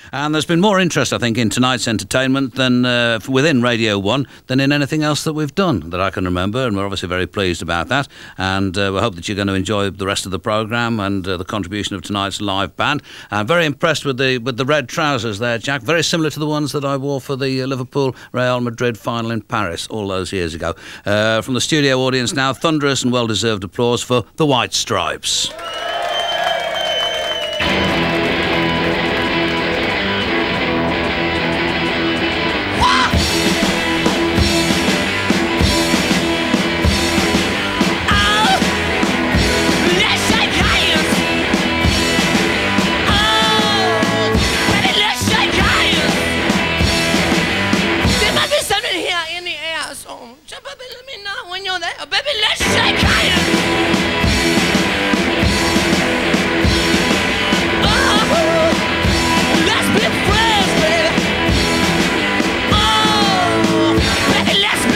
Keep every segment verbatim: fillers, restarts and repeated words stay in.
And there's been more interest, I think, in tonight's entertainment than uh, within Radio one than in anything else that we've done that I can remember, and we're obviously very pleased about that. And uh, we hope that you're going to enjoy the rest of the programme and uh, the contribution of tonight's live band. I'm very impressed with the with the red trousers there, Jack. Very similar to the ones that I wore for the uh, Liverpool Real Madrid final in Paris all those years ago. Uh, from the studio audience now, thunderous and well-deserved applause for the White Stripes.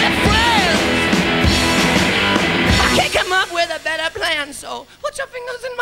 So put your fingers in